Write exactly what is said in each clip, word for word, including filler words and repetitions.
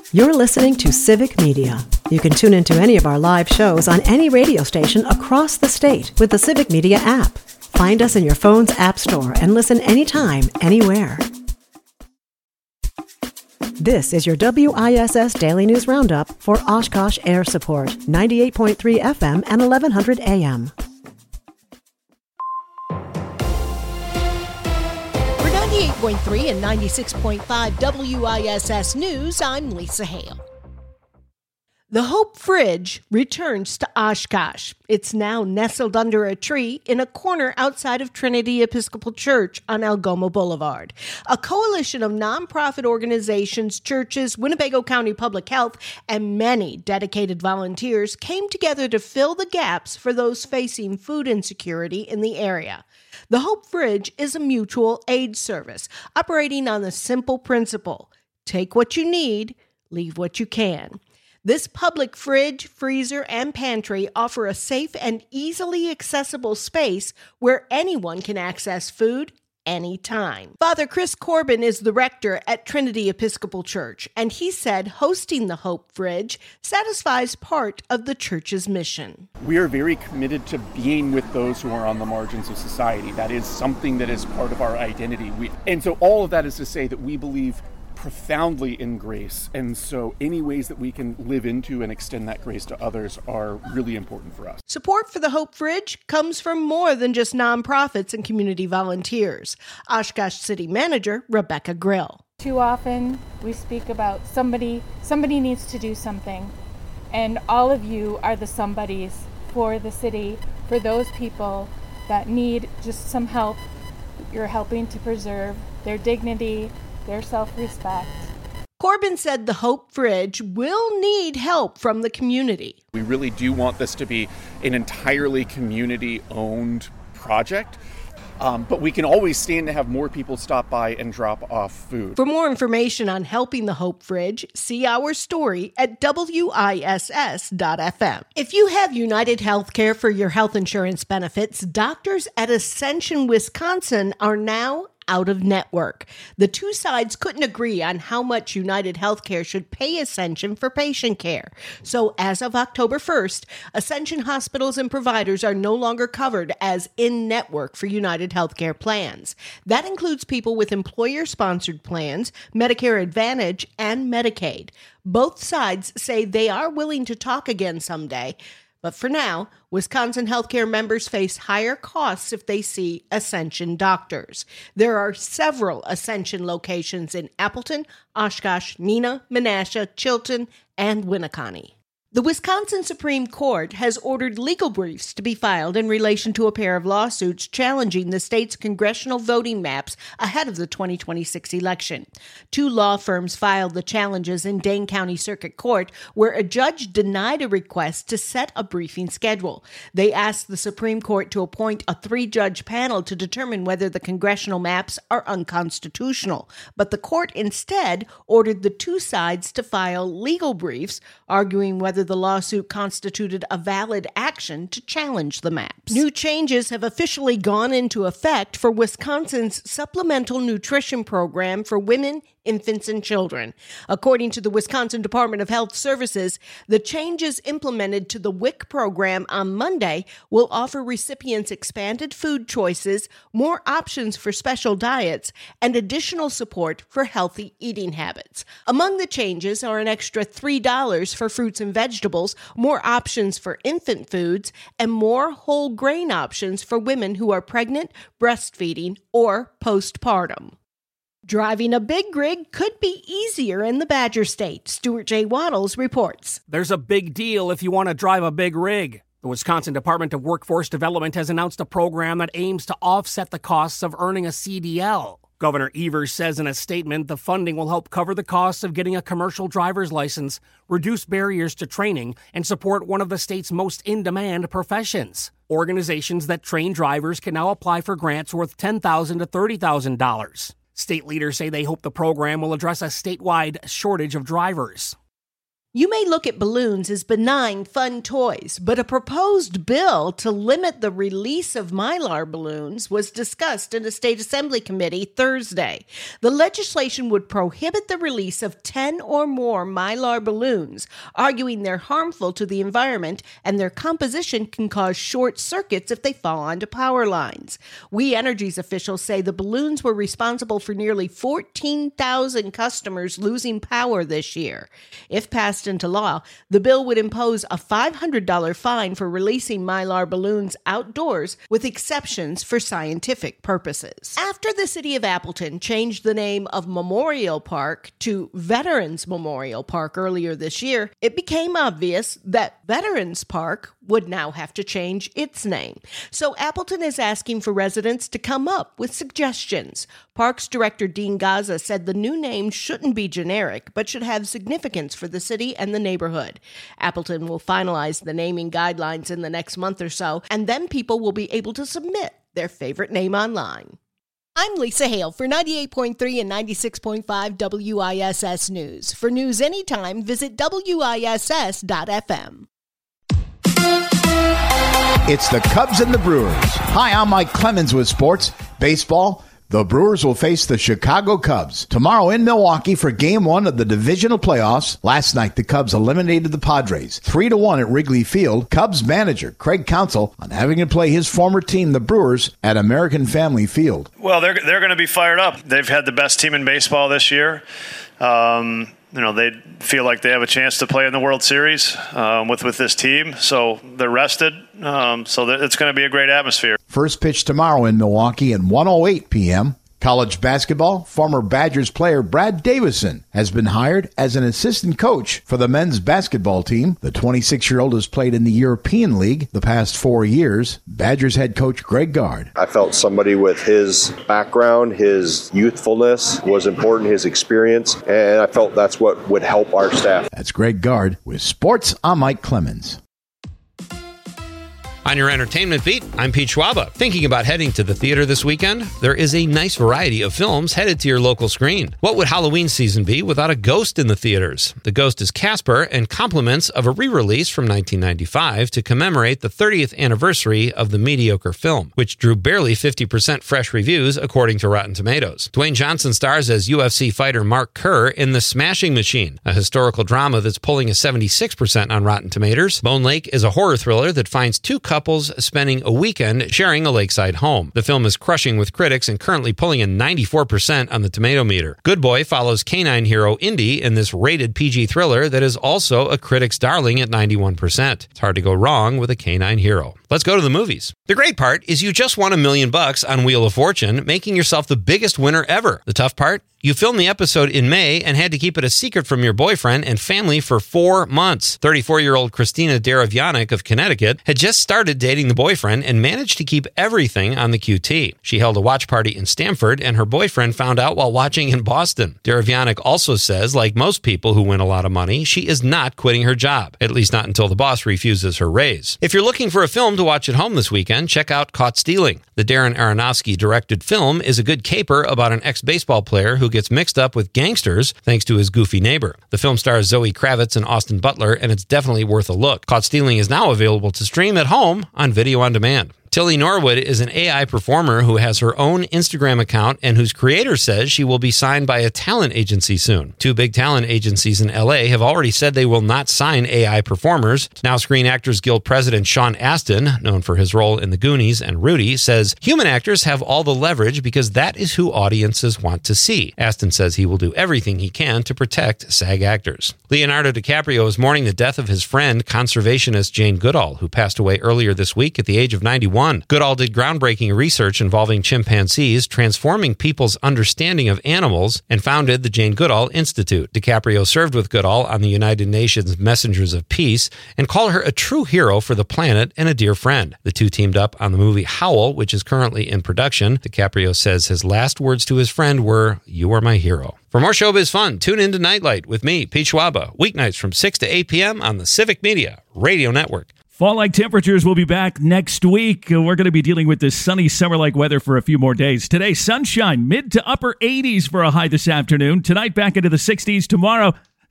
You're listening to Civic Media. You can tune into any of our live shows on any radio station across the state with the Civic Media app. Find us in your phone's app store and listen anytime, anywhere. This is your W I S S Daily News Roundup for Oshkosh Air Support, ninety-eight point three F M and eleven hundred A M. For ninety-eight point three and ninety-six point five W I S S News, I'm Lisa Hale. The Hope Fridge returns to Oshkosh. It's now nestled under a tree in a corner outside of Trinity Episcopal Church on Algoma Boulevard. A coalition of nonprofit organizations, churches, Winnebago County Public Health, and many dedicated volunteers came together to fill the gaps for those facing food insecurity in the area. The Hope Fridge is a mutual aid service operating on a simple principle: take what you need, leave what you can. This public fridge, freezer, and pantry offer a safe and easily accessible space where anyone can access food anytime. Father Chris Corbin is the rector at Trinity Episcopal Church, and he said hosting the Hope Fridge satisfies part of the church's mission. We are very committed to being with those who are on the margins of society. That is something that is part of our identity. We, and so all of that is to say that we believe profoundly in grace, and so any ways that we can live into and extend that grace to others are really important for us. Support for the Hope Fridge comes from more than just nonprofits and community volunteers. Oshkosh City Manager Rebecca Grill. Too often we speak about somebody, somebody needs to do something, and all of you are the somebodies for the city, for those people that need just some help. You're helping to preserve their dignity, their self-respect. Corbin said the Hope Fridge will need help from the community. We really do want this to be an entirely community-owned project, um, but we can always stand to have more people stop by and drop off food. For more information on helping the Hope Fridge, see our story at W I S S dot F M. If you have United Healthcare for your health insurance benefits, doctors at Ascension, Wisconsin are now out of network. The two sides couldn't agree on how much United Healthcare should pay Ascension for patient care. So as of October first, Ascension hospitals and providers are no longer covered as in-network for United Healthcare plans. That includes people with employer-sponsored plans, Medicare Advantage, and Medicaid. Both sides say they are willing to talk again someday. But for now, Wisconsin healthcare members face higher costs if they see Ascension doctors. There are several Ascension locations in Appleton, Oshkosh, Neenah, Menasha, Chilton, and Winneconne. The Wisconsin Supreme Court has ordered legal briefs to be filed in relation to a pair of lawsuits challenging the state's congressional voting maps ahead of the twenty twenty-six election. Two law firms filed the challenges in Dane County Circuit Court, where a judge denied a request to set a briefing schedule. They asked the Supreme Court to appoint a three-judge panel to determine whether the congressional maps are unconstitutional, but the court instead ordered the two sides to file legal briefs, arguing whether the lawsuit constituted a valid action to challenge the maps. New changes have officially gone into effect for Wisconsin's Supplemental Nutrition Program for women, infants, and children. According to the Wisconsin Department of Health Services, the changes implemented to the W I C program on Monday will offer recipients expanded food choices, more options for special diets, and additional support for healthy eating habits. Among the changes are an extra three dollars for fruits and vegetables, more options for infant foods, and more whole grain options for women who are pregnant, breastfeeding, or postpartum. Driving a big rig could be easier in the Badger State. Stuart J. Waddles reports. There's a big deal if you want to drive a big rig. The Wisconsin Department of Workforce Development has announced a program that aims to offset the costs of earning a C D L. Governor Evers says in a statement the funding will help cover the costs of getting a commercial driver's license, reduce barriers to training, and support one of the state's most in-demand professions. Organizations that train drivers can now apply for grants worth ten thousand dollars to thirty thousand dollars. State leaders say they hope the program will address a statewide shortage of drivers. You may look at balloons as benign, fun toys, but a proposed bill to limit the release of Mylar balloons was discussed in a state assembly committee Thursday. The legislation would prohibit the release of ten or more Mylar balloons, arguing they're harmful to the environment and their composition can cause short circuits if they fall onto power lines. We Energies officials say the balloons were responsible for nearly fourteen thousand customers losing power this year. If passed into law, the bill would impose a five hundred dollars fine for releasing Mylar balloons outdoors, with exceptions for scientific purposes. After the city of Appleton changed the name of Memorial Park to Veterans Memorial Park earlier this year, it became obvious that Veterans Park would now have to change its name. So Appleton is asking for residents to come up with suggestions. Parks Director Dean Gaza said the new name shouldn't be generic, but should have significance for the city and the neighborhood. Appleton will finalize the naming guidelines in the next month or so, and then people will be able to submit their favorite name online. I'm Lisa Hale for ninety-eight point three and ninety-six point five W I S S News. For news anytime, visit W I S S dot F M. It's the Cubs and the Brewers. Hi, I'm Mike Clemens with sports. Baseball. The Brewers will face the Chicago Cubs tomorrow in Milwaukee for game one of the divisional playoffs. Last night, the Cubs eliminated the Padres three to one at Wrigley Field. Cubs manager Craig Counsell on having to play his former team, the Brewers, at American Family Field. Well, they're, they're going to be fired up. They've had the best team in baseball this year. Um, you know, they feel like they have a chance to play in the World Series um, with, with this team. So they're rested. Um, so it's going to be a great atmosphere. First pitch tomorrow in Milwaukee at one oh eight p.m. College basketball, former Badgers player Brad Davison has been hired as an assistant coach for the men's basketball team. The twenty-six-year-old has played in the European League the past four years. Badgers head coach Greg Gard. I felt somebody with his background, his youthfulness was important, his experience, and I felt that's what would help our staff. That's Greg Gard with Sports. I'm Mike Clemens. On your entertainment beat, I'm Pete Schwaba. Thinking about heading to the theater this weekend? There is a nice variety of films headed to your local screen. What would Halloween season be without a ghost in the theaters? The Ghost is Casper and compliments of a re-release from nineteen ninety-five to commemorate the thirtieth anniversary of the mediocre film, which drew barely fifty percent fresh reviews according to Rotten Tomatoes. Dwayne Johnson stars as U F C fighter Mark Kerr in The Smashing Machine, a historical drama that's pulling a seventy-six percent on Rotten Tomatoes. Bone Lake is a horror thriller that finds two couples spending a weekend sharing a lakeside home. The film is crushing with critics and currently pulling a ninety-four percent on the tomato meter. Good Boy follows canine hero Indy in this rated P G thriller that is also a critic's darling at ninety-one percent. It's hard to go wrong with a canine hero. Let's go to the movies. The great part is you just won a million bucks on Wheel of Fortune, making yourself the biggest winner ever. The tough part? You filmed the episode in May and had to keep it a secret from your boyfriend and family for four months. thirty-four-year-old Christina Daravyanik of Connecticut had just started dating the boyfriend and managed to keep everything on the Q T. She held a watch party in Stamford and her boyfriend found out while watching in Boston. Daravyanik also says, like most people who win a lot of money, she is not quitting her job, at least not until the boss refuses her raise. If you're looking for a film to watch at home this weekend, check out Caught Stealing. The Darren Aronofsky-directed film is a good caper about an ex-baseball player who gets mixed up with gangsters thanks to his goofy neighbor. The film stars Zoe Kravitz and Austin Butler, and it's definitely worth a look. Caught Stealing is now available to stream at home on video on demand. Tilly Norwood is an A I performer who has her own Instagram account and whose creator says she will be signed by a talent agency soon. Two big talent agencies in L A have already said they will not sign A I performers. Now Screen Actors Guild President Sean Astin, known for his role in The Goonies and Rudy, says human actors have all the leverage because that is who audiences want to see. Astin says he will do everything he can to protect SAG actors. Leonardo DiCaprio is mourning the death of his friend, conservationist Jane Goodall, who passed away earlier this week at the age of ninety-one. Goodall did groundbreaking research involving chimpanzees, transforming people's understanding of animals, and founded the Jane Goodall Institute. DiCaprio served with Goodall on the United Nations Messengers of Peace and called her a true hero for the planet and a dear friend. The two teamed up on the movie Howl, which is currently in production. DiCaprio says his last words to his friend were, "You are my hero." For more showbiz fun, tune into Nightlight with me, Pete Schwaba, weeknights from six to eight p.m. on the Civic Media Radio Network. Fall-like temperatures will be back next week. We're going to be dealing with this sunny summer-like weather for a few more days. Today, sunshine, mid to upper eighties for a high this afternoon. Tonight, back into the sixties. Tomorrow,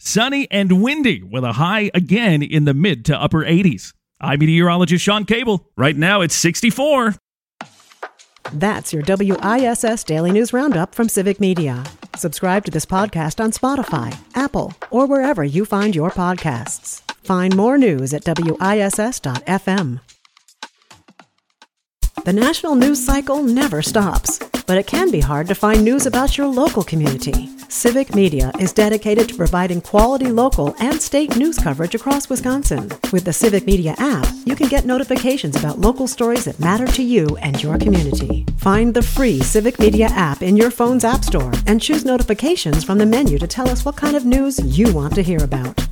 Sunny and windy with a high again in the mid to upper eighties. I'm meteorologist Sean Cable. Right now it's sixty-four. That's your W I S S Daily News Roundup from Civic Media. Subscribe to this podcast on Spotify, Apple, or wherever you find your podcasts. Find more news at W I S S dot F M. The national news cycle never stops, but it can be hard to find news about your local community. Civic Media is dedicated to providing quality local and state news coverage across Wisconsin. With the Civic Media app, you can get notifications about local stories that matter to you and your community. Find the free Civic Media app in your phone's app store and choose notifications from the menu to tell us what kind of news you want to hear about.